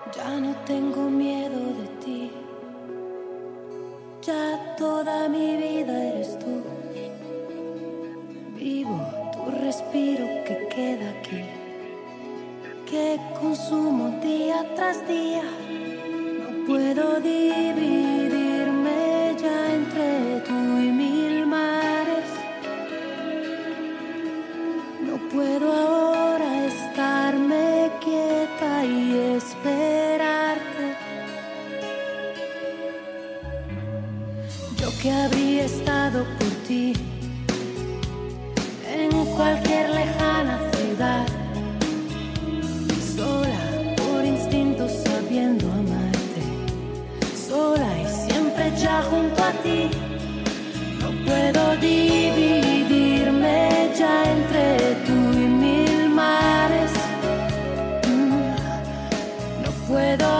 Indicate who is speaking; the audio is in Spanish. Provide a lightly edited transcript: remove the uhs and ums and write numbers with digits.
Speaker 1: Ya no tengo miedo de ti, ya toda mi vida eres tú. Vivo tu respiro que queda aquí, que consumo día tras día. No puedo dividirme ya entre tú y mil mares. No puedo ahora estarme quieta y esperarte. Yo que habría estado por ti en cualquier lejana ciudad, sola por instinto sabiendo amarte, sola y siempre ya junto a ti. No puedo dividirme ya entre tú y mil mares. No puedo